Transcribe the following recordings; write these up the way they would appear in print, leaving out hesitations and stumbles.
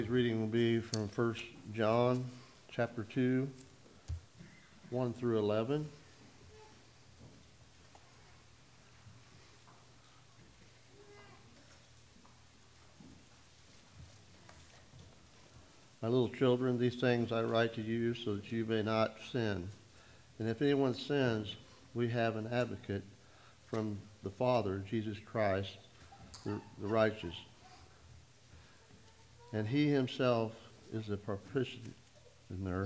Today's reading will be from 1 John chapter 2, 1 through 11. My little children, these things I write to you so that you may not sin. And if anyone sins, we have an advocate from the Father, Jesus Christ, the righteous. And he himself is the propitiator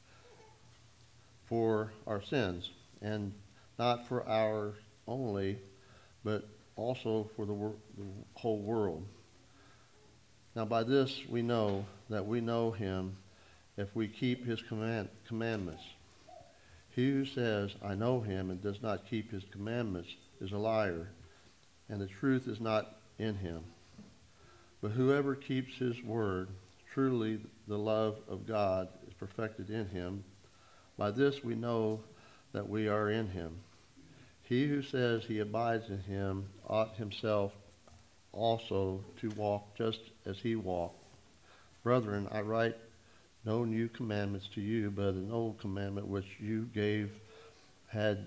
for our sins, and not for ours only, but also for the whole world. Now by this we know that we know him if we keep his commandments. He who says, I know him, and does not keep his commandments is a liar, and the truth is not in him. But whoever keeps his word, truly the love of God is perfected in him. By this we know that we are in him. He who says he abides in him ought himself also to walk just as he walked. Brethren, I write no new commandments to you, but an old commandment which you had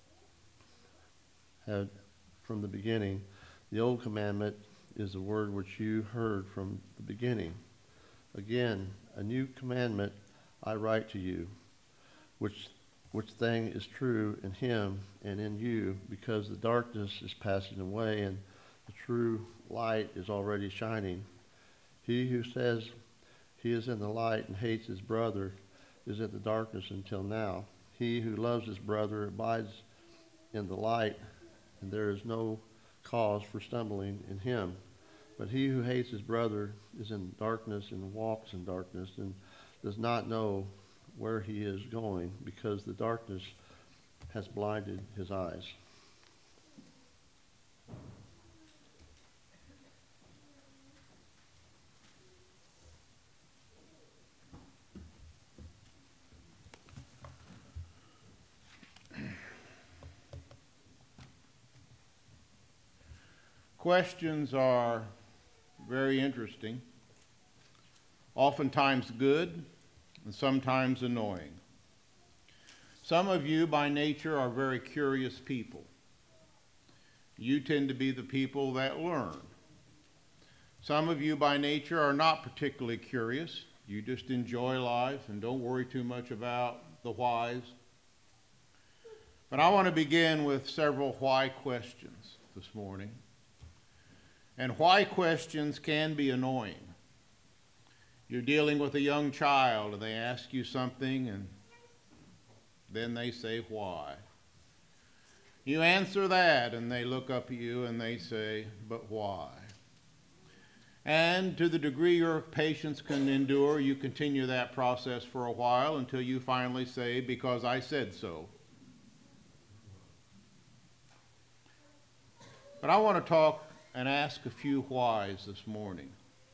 from the beginning. The old commandment is the word which you heard from the beginning. Again, a new commandment I write to you, which thing is true in him and in you, because the darkness is passing away and the true light is already shining. He who says he is in the light and hates his brother is in the darkness until now. He who loves his brother abides in the light, and there is no cause for stumbling in him. But he who hates his brother is in darkness and walks in darkness and does not know where he is going, because the darkness has blinded his eyes. Questions are very interesting, oftentimes good, and sometimes annoying. Some of you by nature are very curious people. You tend to be the people that learn. Some of you by nature are not particularly curious. You just enjoy life and don't worry too much about the whys. But I want to begin with several why questions this morning. And why questions can be annoying. You're dealing with a young child and they ask you something and then they say why. You answer that and they look up at you and they say, but why? And to the degree your patience can endure, you continue that process for a while until you finally say, because I said so. But I want to talk and ask a few whys this morning.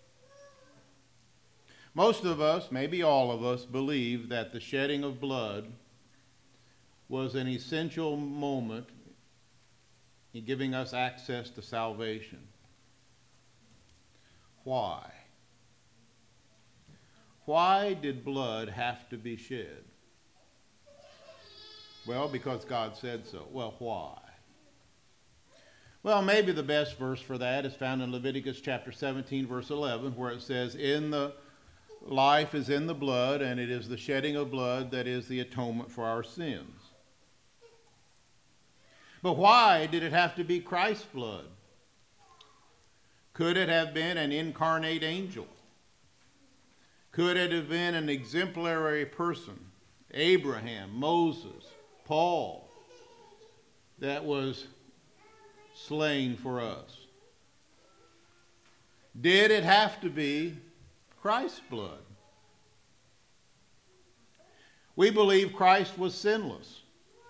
Most of us, maybe all of us, believe that the shedding of blood was an essential moment in giving us access to salvation. Why? Why did blood have to be shed? Well, because God said so. Well, why? Well, maybe the best verse for that is found in Leviticus chapter 17, verse 11, where it says, in the life is in the blood, and it is the shedding of blood that is the atonement for our sins. But why did it have to be Christ's blood? Could it have been an incarnate angel? Could it have been an exemplary person, Abraham, Moses, Paul, that was slain for us? Did it have to be Christ's blood? We believe Christ was sinless.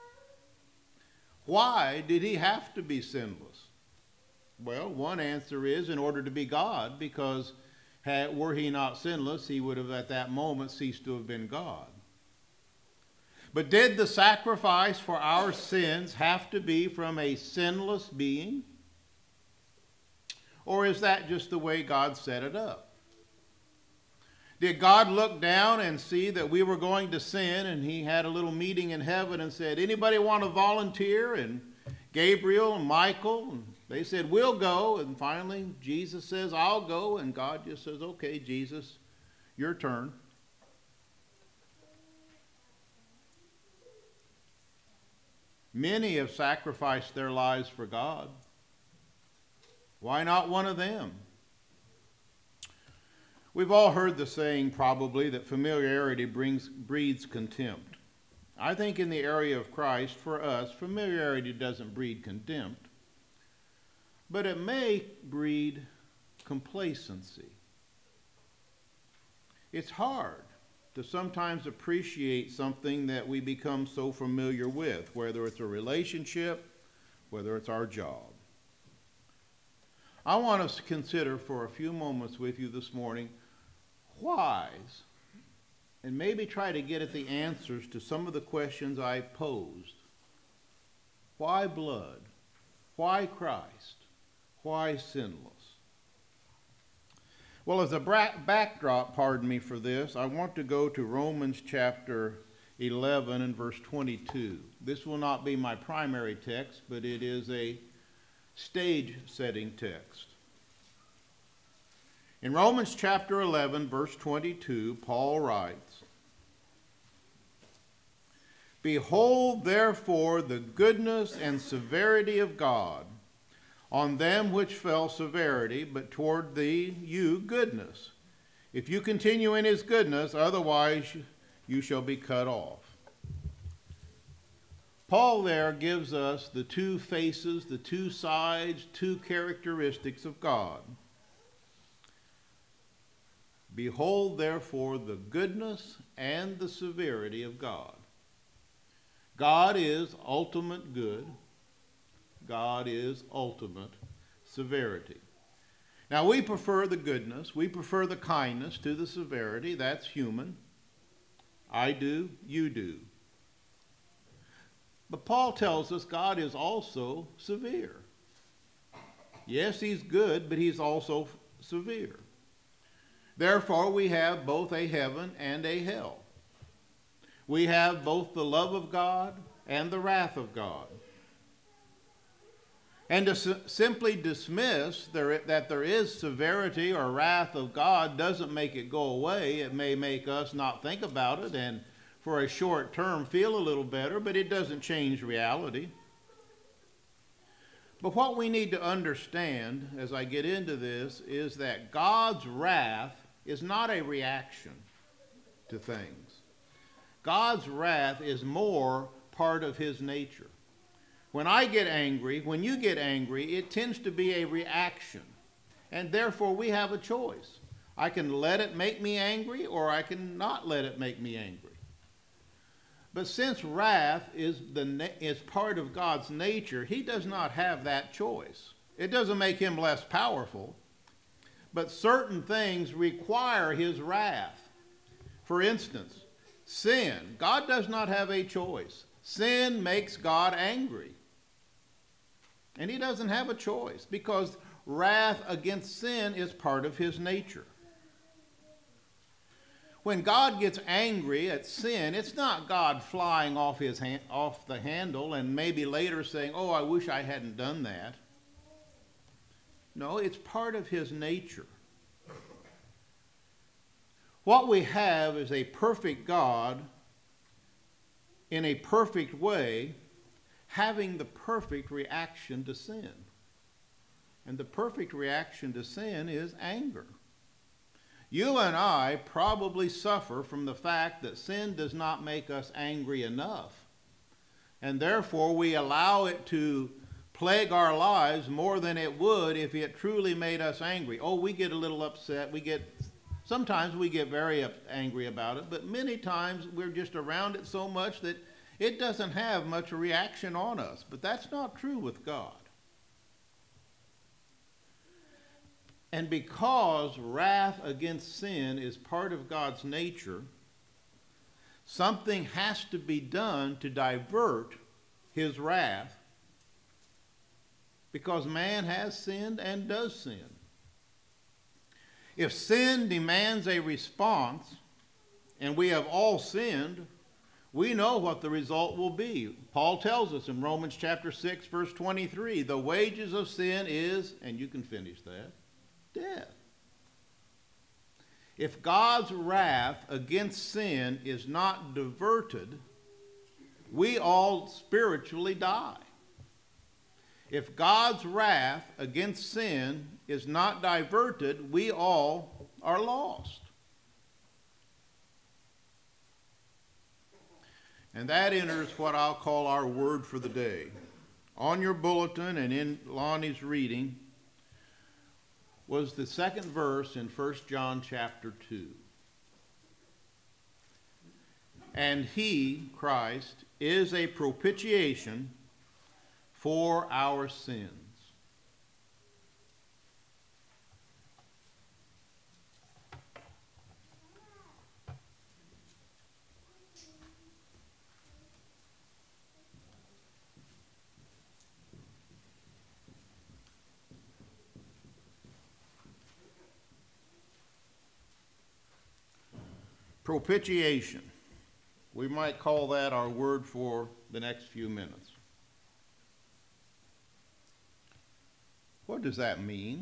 Why did he have to be sinless? Well, one answer is in order to be God, because were he not sinless, he would have at that moment ceased to have been God. But did the sacrifice for our sins have to be from a sinless being? Or is that just the way God set it up? Did God look down and see that we were going to sin, and he had a little meeting in heaven and said, anybody want to volunteer? And Gabriel and Michael, and they said, we'll go. And finally, Jesus says, I'll go. And God just says, okay, Jesus, your turn. Many have sacrificed their lives for God. Why not one of them? We've all heard the saying, probably, that familiarity breeds contempt. I think in the area of Christ, for us, familiarity doesn't breed contempt, but it may breed complacency. It's hard to sometimes appreciate something that we become so familiar with, whether it's a relationship, whether it's our job. I want us to consider for a few moments with you this morning whys, and maybe try to get at the answers to some of the questions I posed. Why blood? Why Christ? Why sinless? Well, as a backdrop, pardon me for this, I want to go to Romans chapter 11 and verse 22. This will not be my primary text, but it is a stage-setting text. In Romans chapter 11, verse 22, Paul writes, Behold, therefore, the goodness and severity of God. On them which fell severity, but toward thee you goodness. If you continue in his goodness, otherwise you shall be cut off. Paul there gives us the two faces, the two sides, two characteristics of God. Behold, therefore, the goodness and the severity of God. God is ultimate good. God is ultimate severity. Now, we prefer the goodness, we prefer the kindness to the severity. That's human. I do, you do. But Paul tells us God is also severe. Yes, he's good, but he's also severe. Therefore, we have both a heaven and a hell. We have both the love of God and the wrath of God. And to simply dismiss that there is severity or wrath of God doesn't make it go away. It may make us not think about it and for a short term feel a little better, but it doesn't change reality. But what we need to understand as I get into this is that God's wrath is not a reaction to things. God's wrath is more part of his nature. When I get angry, when you get angry, it tends to be a reaction. And therefore we have a choice. I can let it make me angry or I can not let it make me angry. But since wrath is part of God's nature, he does not have that choice. It doesn't make him less powerful, but certain things require his wrath. For instance, sin. God does not have a choice. Sin makes God angry. And he doesn't have a choice because wrath against sin is part of his nature. When God gets angry at sin, it's not God flying off the handle and maybe later saying, oh, I wish I hadn't done that. No, it's part of his nature. What we have is a perfect God in a perfect way having the perfect reaction to sin. And the perfect reaction to sin is anger. You and I probably suffer from the fact that sin does not make us angry enough. And therefore we allow it to plague our lives more than it would if it truly made us angry. Oh, we get a little upset. Sometimes we get very angry about it, but many times we're just around it so much that it doesn't have much reaction on us. But that's not true with God. And because wrath against sin is part of God's nature, something has to be done to divert his wrath, because man has sinned and does sin. If sin demands a response, and we have all sinned, we know what the result will be. Paul tells us in Romans chapter 6, verse 23, the wages of sin is, and you can finish that, death. If God's wrath against sin is not diverted, we all spiritually die. If God's wrath against sin is not diverted, we all are lost. And that enters what I'll call our word for the day. On your bulletin and in Lonnie's reading was the second verse in 1 John chapter 2. And he, Christ, is a propitiation for our sins. Propitiation. We might call that our word for the next few minutes. What does that mean?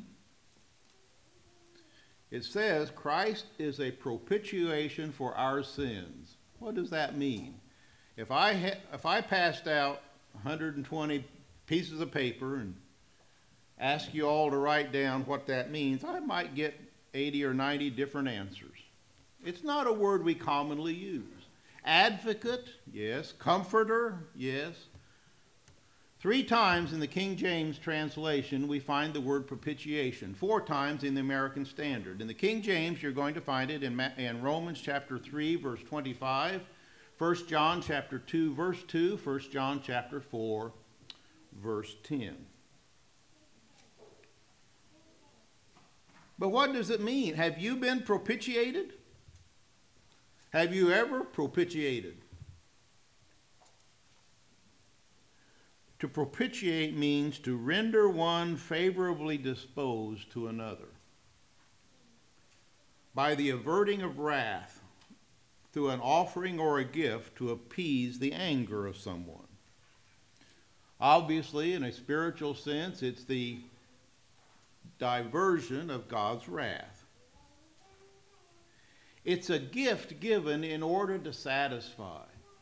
It says Christ is a propitiation for our sins. What does that mean? If I passed out 120 pieces of paper and asked you all to write down what that means, I might get 80 or 90 different answers. It's not a word we commonly use. Advocate, yes. Comforter, yes. 3 times in the King James translation we find the word propitiation. 4 times in the American Standard. In the King James you're going to find it in Romans chapter 3 verse 25, 1 John chapter 2 verse 2, 1 John chapter 4 verse 10. But what does it mean? Have you been propitiated? Have you ever propitiated? To propitiate means to render one favorably disposed to another by the averting of wrath through an offering or a gift to appease the anger of someone. Obviously, in a spiritual sense, it's the diversion of God's wrath. It's a gift given in order to satisfy.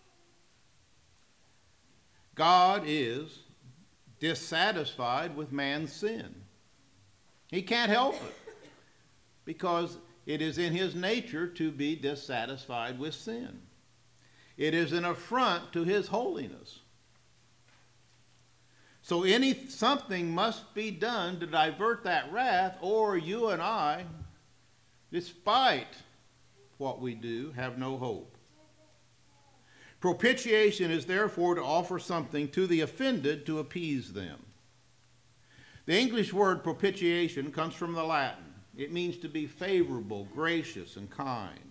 God is dissatisfied with man's sin. He can't help it because it is in his nature to be dissatisfied with sin. It is an affront to his holiness. So something must be done to divert that wrath, or you and I, despite what we do, have no hope. Propitiation is therefore to offer something to the offended to appease them. The English word propitiation comes from the Latin. It means to be favorable, gracious, and kind.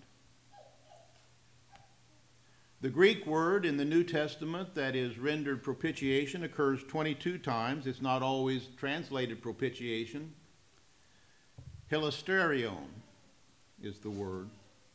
The Greek word in the New Testament that is rendered propitiation occurs 22 times. It's not always translated propitiation. Hilasterion is the word.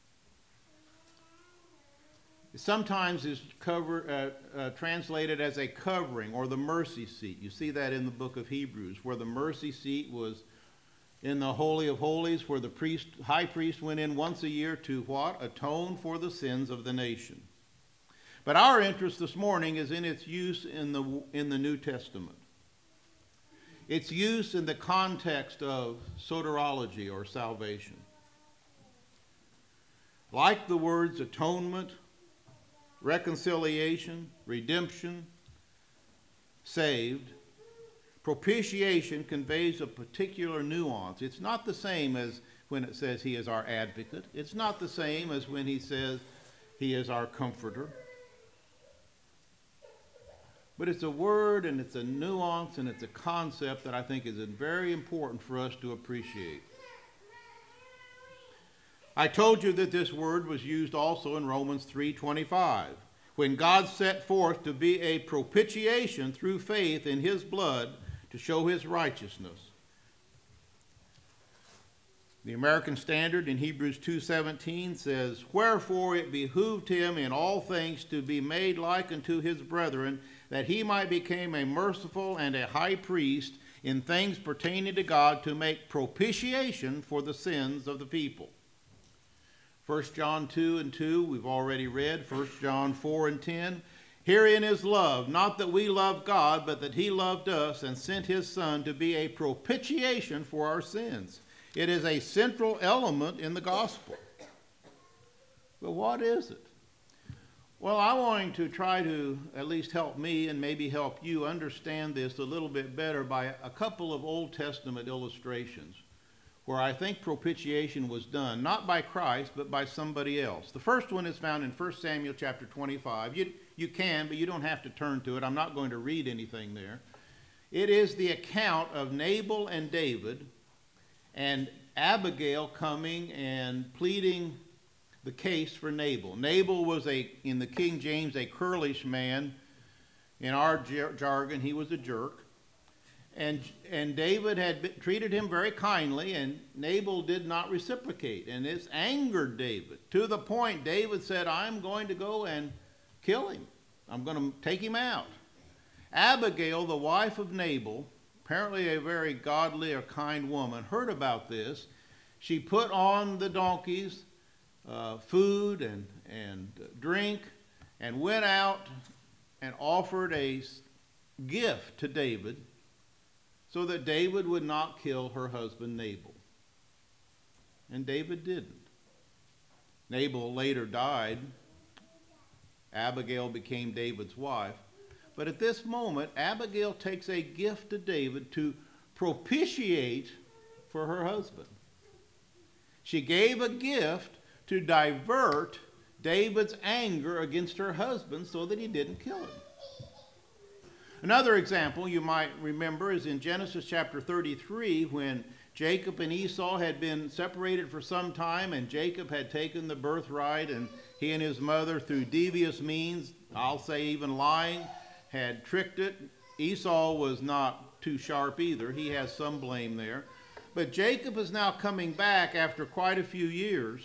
Sometimes is translated as a covering or the mercy seat. You see that in the book of Hebrews, where the mercy seat was in the Holy of Holies, where the high priest went in once a year to what? Atone for the sins of the nation. But our interest this morning is in its use in the New Testament. Its use in the context of soteriology or salvation. Like the words atonement, reconciliation, redemption, saved, propitiation conveys a particular nuance. It's not the same as when it says he is our advocate. It's not the same as when he says he is our comforter. But it's a word and it's a nuance and it's a concept that I think is very important for us to appreciate. I told you that this word was used also in Romans 3:25, when God set forth to be a propitiation through faith in his blood to show his righteousness. The American Standard in Hebrews 2:17 says, "Wherefore it behooved him in all things to be made like unto his brethren, that he might become a merciful and a high priest in things pertaining to God, to make propitiation for the sins of the people." 1 John 2:2, we've already read. 1 John 4:10, "Herein is love, not that we love God, but that he loved us and sent his Son to be a propitiation for our sins." It is a central element in the gospel. But what is it? Well, I'm going to try to at least help me and maybe help you understand this a little bit better by a couple of Old Testament illustrations where I think propitiation was done, not by Christ, but by somebody else. The first one is found in 1 Samuel chapter 25. You can, but you don't have to turn to it. I'm not going to read anything there. It is the account of Nabal and David, and Abigail coming and pleading the case for Nabal. Nabal was, in the King James, a churlish man. In our jargon, he was a jerk. And David had treated him very kindly, and Nabal did not reciprocate. And this angered David, to the point David said, "I'm going to go and kill him. I'm going to take him out." Abigail, the wife of Nabal, apparently a very godly or kind woman, heard about this. She put on the donkeys food and drink, and went out and offered a gift to David so that David would not kill her husband Nabal. And David didn't. Nabal later died. Abigail became David's wife. But at this moment, Abigail takes a gift to David to propitiate for her husband. She gave a gift to divert David's anger against her husband so that he didn't kill him. Another example you might remember is in Genesis chapter 33, when Jacob and Esau had been separated for some time, and Jacob had taken the birthright, and he and his mother, through devious means, I'll say even lying, had tricked it. Esau was not too sharp either. He has some blame there. But Jacob is now coming back after quite a few years,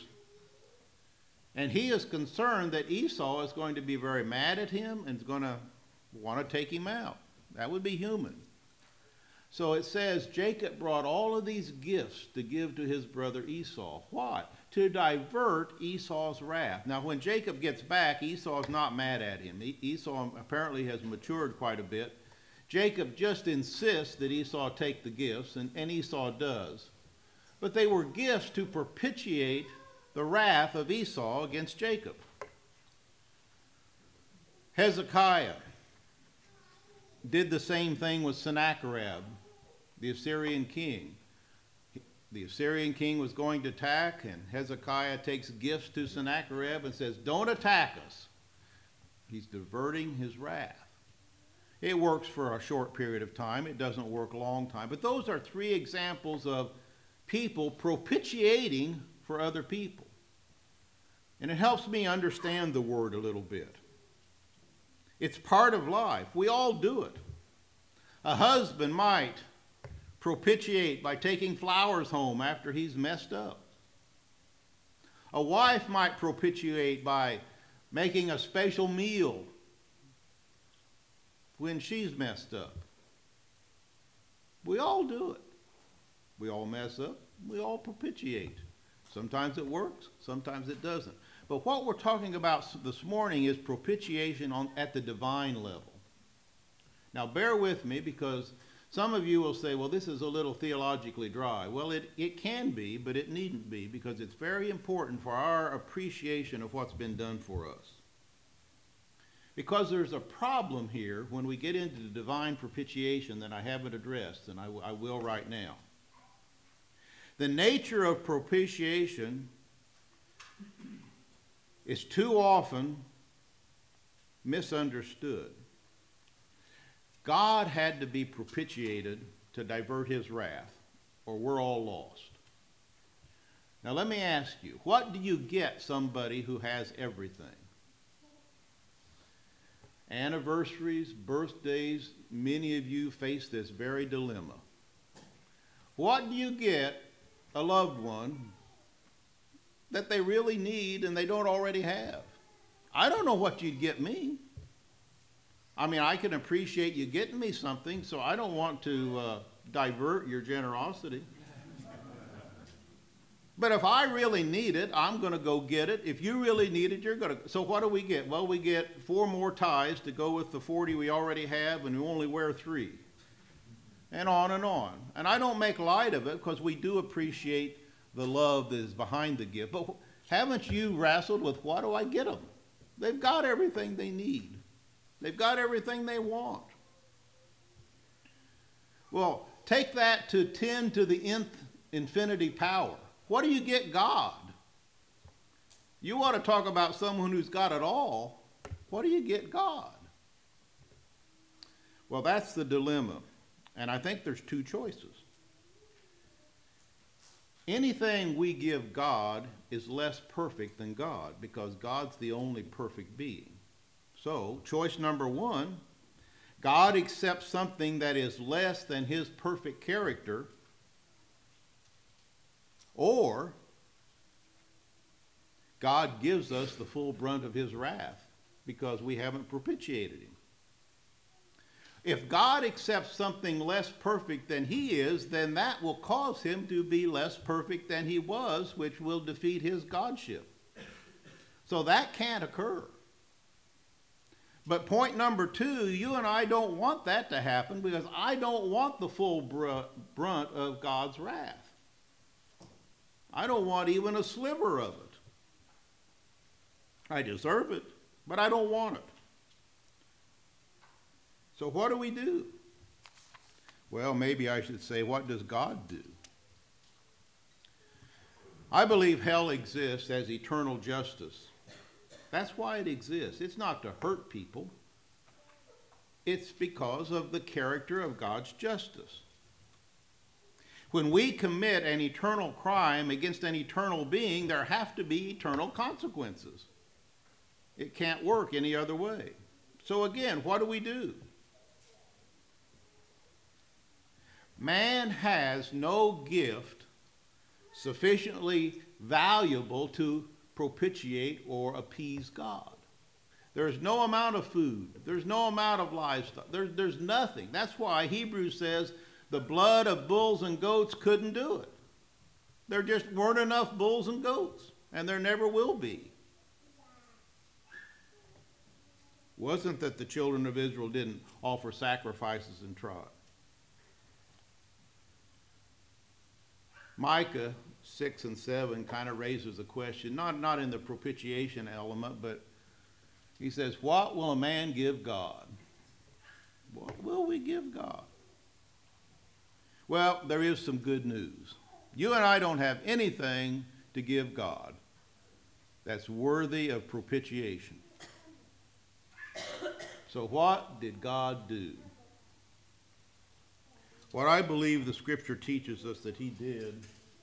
and he is concerned that Esau is going to be very mad at him and is going to want to take him out. That would be human. So it says Jacob brought all of these gifts to give to his brother Esau. Why? To divert Esau's wrath. Now, when Jacob gets back, Esau is not mad at him. Esau apparently has matured quite a bit. Jacob just insists that Esau take the gifts, and Esau does. But they were gifts to propitiate the wrath of Esau against Jacob. Hezekiah did the same thing with Sennacherib, the Assyrian king. The Assyrian king was going to attack, and Hezekiah takes gifts to Sennacherib and says, "Don't attack us." He's diverting his wrath. It works for a short period of time. It doesn't work a long time. But those are three examples of people propitiating for other people. And it helps me understand the word a little bit. It's part of life. We all do it. A husband might propitiate by taking flowers home after he's messed up. A wife might propitiate by making a special meal when she's messed up. We all do it. We all mess up. We all propitiate. Sometimes it works, sometimes it doesn't. But what we're talking about this morning is propitiation at the divine level. Now bear with me, because some of you will say, well, this is a little theologically dry. Well, it can be, but it needn't be, because it's very important for our appreciation of what's been done for us. Because there's a problem here when we get into the divine propitiation that I haven't addressed, and I will right now. The nature of propitiation is too often misunderstood. God had to be propitiated to divert his wrath, or we're all lost. Now let me ask you, what do you get somebody who has everything? Anniversaries, birthdays, many of you face this very dilemma. What do you get a loved one that they really need and they don't already have. I don't know what you'd get me. I mean, I can appreciate you getting me something, so I don't want to divert your generosity. But if I really need it, I'm going to go get it. If you really need it, you're going to. So what do we get? Well, we get 4 more ties to go with the 40 we already have, and we only wear 3. And on and on. And I don't make light of it because we do appreciate the love that is behind the gift. But haven't you wrestled with, what do I get them? They've got everything they need. They've got everything they want. Well, take that to 10 to the nth infinity power. What do you get God? You want to talk about someone who's got it all. What do you get God? Well, that's the dilemma. And I think there's 2 choices. Anything we give God is less perfect than God because God's the only perfect being. So, choice number 1, God accepts something that is less than his perfect character, or God gives us the full brunt of his wrath because we haven't propitiated him. If God accepts something less perfect than he is, then that will cause him to be less perfect than he was, which will defeat his godship. So that can't occur. But point number 2, you and I don't want that to happen because I don't want the full brunt of God's wrath. I don't want even a sliver of it. I deserve it, but I don't want it. So what do we do? Well, maybe I should say, what does God do? I believe hell exists as eternal justice. That's why it exists. It's not to hurt people. It's because of the character of God's justice. When we commit an eternal crime against an eternal being, there have to be eternal consequences. It can't work any other way. So again, what do? Man has no gift sufficiently valuable to propitiate or appease God. There's no amount of food. There's no amount of livestock. There's nothing. That's why Hebrews says the blood of bulls and goats couldn't do it. There just weren't enough bulls and goats, and there never will be. Wasn't that the children of Israel didn't offer sacrifices and tried. Micah 6 and 7 kind of raises a question, not in the propitiation element, but he says, what will a man give God? What will we give God? Well, there is some good news. You and I don't have anything to give God that's worthy of propitiation. So what did God do? What I believe the scripture teaches us that he did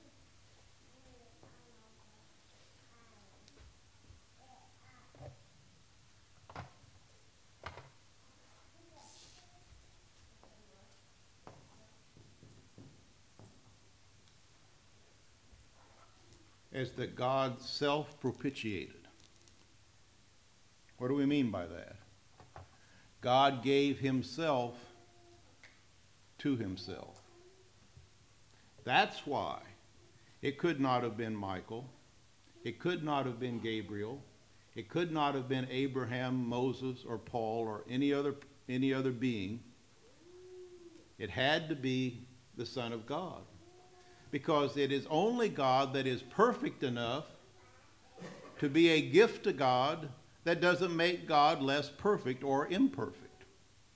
is that God self-propitiated. What do we mean by that? God gave himself to himself. That's why it could not have been Michael. It could not have been Gabriel. It could not have been Abraham, Moses, or Paul, or any other being. It had to be the Son of God. Because it is only God that is perfect enough to be a gift to God that doesn't make God less perfect or imperfect.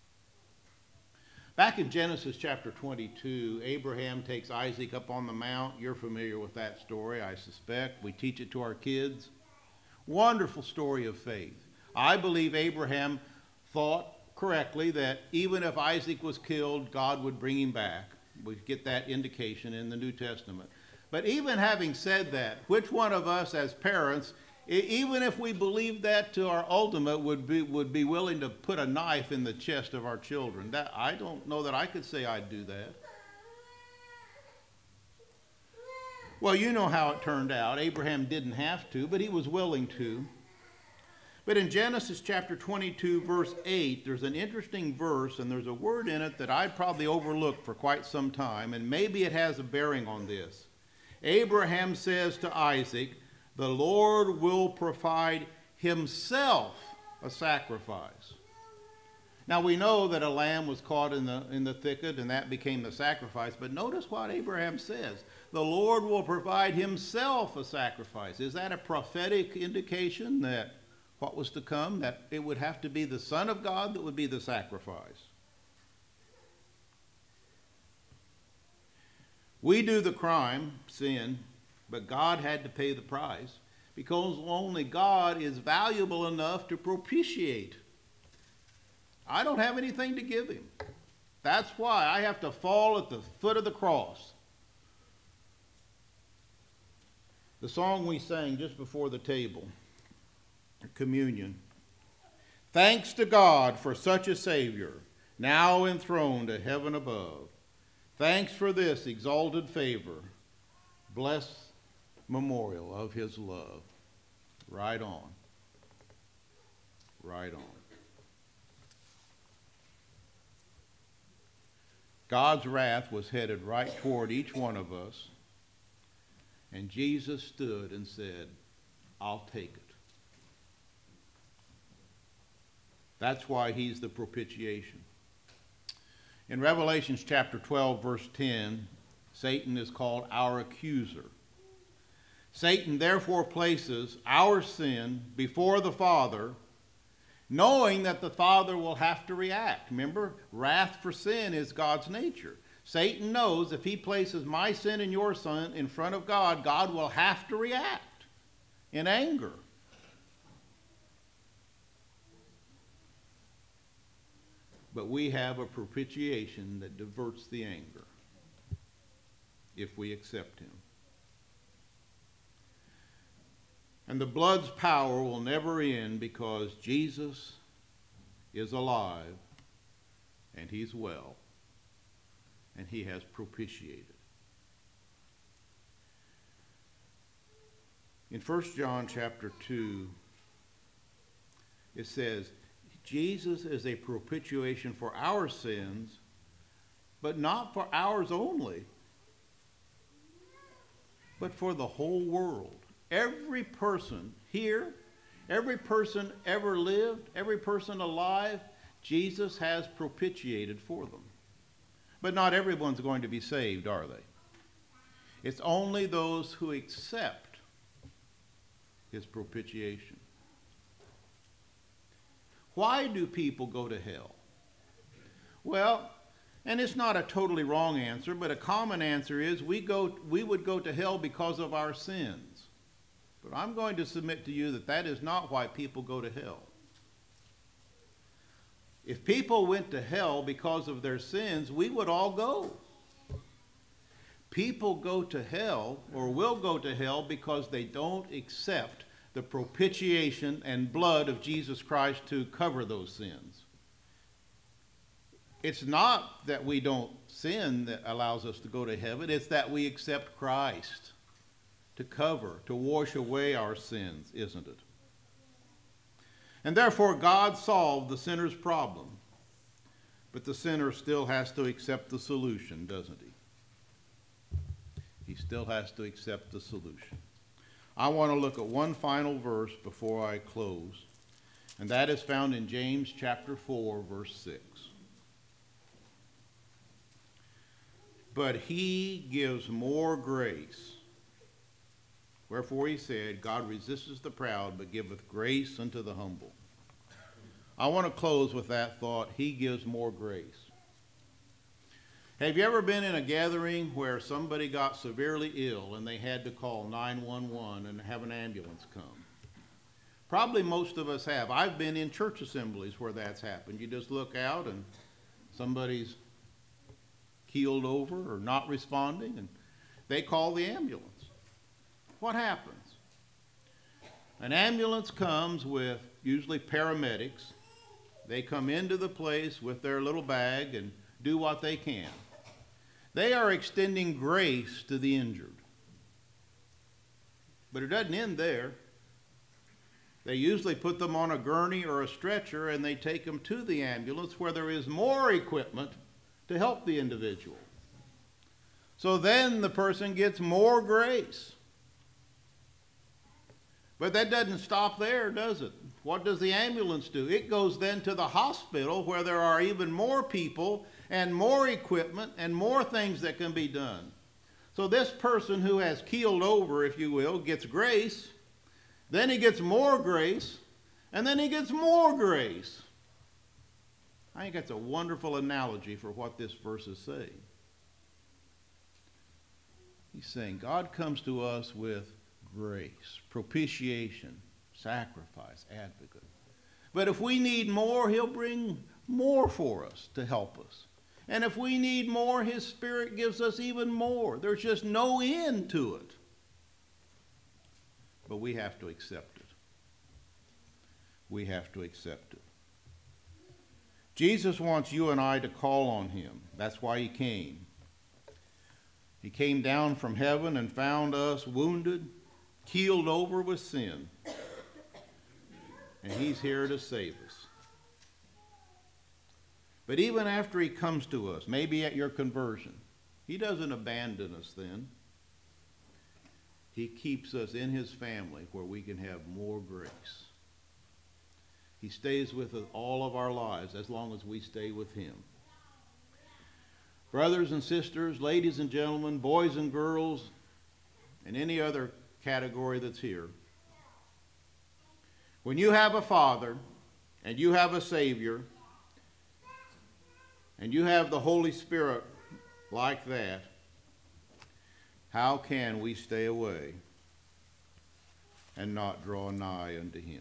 Back in Genesis chapter 22, Abraham takes Isaac up on the mount. You're familiar with that story, I suspect. We teach it to our kids. Wonderful story of faith. I believe Abraham thought correctly that even if Isaac was killed, God would bring him back. We get that indication in the New Testament. But even having said that, which one of us as parents, even if we believed that to our ultimate, would be willing to put a knife in the chest of our children? That, I don't know that I could say I'd do that. Well, you know how it turned out. Abraham didn't have to, but he was willing to. But in Genesis chapter 22, verse 8, there's an interesting verse, and there's a word in it that I'd probably overlooked for quite some time, and maybe it has a bearing on this. Abraham says to Isaac, "The Lord will provide himself a sacrifice." Now we know that a lamb was caught in the thicket, and that became the sacrifice. But notice what Abraham says. The Lord will provide himself a sacrifice. Is that a prophetic indication that what was to come, that it would have to be the Son of God that would be the sacrifice? We do the crime, sin, but God had to pay the price because only God is valuable enough to propitiate. I don't have anything to give him. That's why I have to fall at the foot of the cross. The song we sang just before the table, communion. Thanks to God for such a Savior, now enthroned to heaven above. Thanks for this exalted favor, blessed memorial of his love. Right on. Right on. God's wrath was headed right toward each one of us, and Jesus stood and said, "I'll take it." That's why he's the propitiation. In Revelation chapter 12, verse 10, Satan is called our accuser. Satan therefore places our sin before the Father, knowing that the Father will have to react. Remember, wrath for sin is God's nature. Satan knows if he places my sin and your sin in front of God, God will have to react in anger. But we have a propitiation that diverts the anger if we accept him. And the blood's power will never end because Jesus is alive and he's well and he has propitiated. In 1 John chapter 2, it says, Jesus is a propitiation for our sins, but not for ours only, but for the whole world. Every person here, every person ever lived, every person alive, Jesus has propitiated for them. But not everyone's going to be saved, are they? It's only those who accept his propitiation. Why do people go to hell? Well, and it's not a totally wrong answer, but a common answer is we would go to hell because of our sins. But I'm going to submit to you that that is not why people go to hell. If people went to hell because of their sins, we would all go. People go to hell or will go to hell because they don't accept the propitiation and blood of Jesus Christ to cover those sins. It's not that we don't sin that allows us to go to heaven. It's that we accept Christ to cover, to wash away our sins, isn't it? And therefore, God solved the sinner's problem. But the sinner still has to accept the solution, doesn't he? He still has to accept the solution. I want to look at one final verse before I close, and that is found in James chapter 4, verse 6. But he gives more grace. Wherefore he said, God resisteth the proud, but giveth grace unto the humble. I want to close with that thought. He gives more grace. Have you ever been in a gathering where somebody got severely ill and they had to call 911 and have an ambulance come? Probably most of us have. I've been in church assemblies where that's happened. You just look out and somebody's keeled over or not responding, and they call the ambulance. What happens? An ambulance comes with usually paramedics. They come into the place with their little bag and do what they can. They are extending grace to the injured. But it doesn't end there. They usually put them on a gurney or a stretcher and they take them to the ambulance where there is more equipment to help the individual. So then the person gets more grace. But that doesn't stop there, does it? What does the ambulance do? It goes then to the hospital where there are even more people and more equipment and more things that can be done. So this person who has keeled over, if you will, gets grace, then he gets more grace, and then he gets more grace. I think that's a wonderful analogy for what this verse is saying. He's saying God comes to us with grace, propitiation, sacrifice, advocate. But if we need more, he'll bring more for us to help us. And if we need more, his Spirit gives us even more. There's just no end to it. But we have to accept it. We have to accept it. Jesus wants you and I to call on him. That's why he came. He came down from heaven and found us wounded, keeled over with sin. And he's here to save us. But even after he comes to us, maybe at your conversion, he doesn't abandon us then. He keeps us in his family where we can have more grace. He stays with us all of our lives as long as we stay with him. Brothers and sisters, ladies and gentlemen, boys and girls, and any other category that's here, when you have a Father and you have a Savior and you have the Holy Spirit like that, how can we stay away and not draw nigh unto him?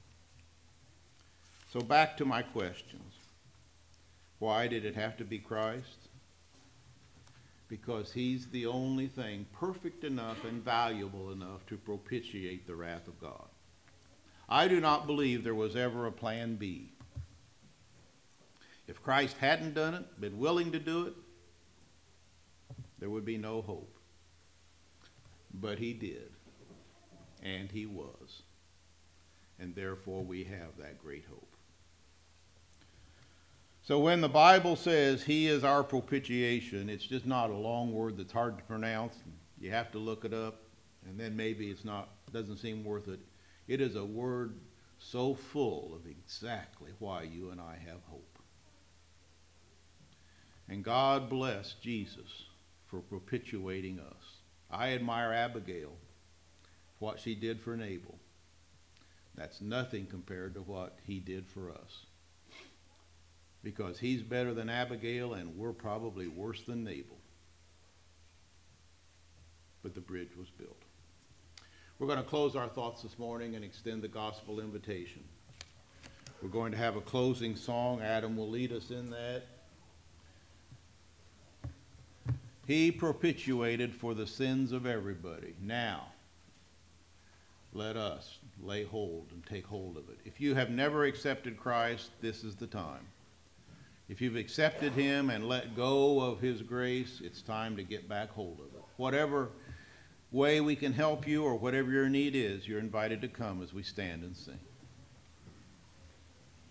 So back to my questions. Why did it have to be Christ? Because he's the only thing perfect enough and valuable enough to propitiate the wrath of God. I do not believe there was ever a plan B. If Christ hadn't done it, been willing to do it, there would be no hope. But he did, and he was, and therefore we have that great hope. So when the Bible says he is our propitiation, it's just not a long word that's hard to pronounce. You have to look it up, and then maybe doesn't seem worth it. It is a word so full of exactly why you and I have hope. And God bless Jesus for propitiating us. I admire Abigail, what she did for Nabal. That's nothing compared to what he did for us. Because he's better than Abigail and we're probably worse than Nabal. But the bridge was built. We're going to close our thoughts this morning and extend the gospel invitation. We're going to have a closing song. Adam will lead us in that. He propitiated for the sins of everybody. Now, let us lay hold and take hold of it. If you have never accepted Christ, this is the time. If you've accepted him and let go of his grace, it's time to get back hold of it. Whatever way we can help you or whatever your need is, you're invited to come as we stand and sing.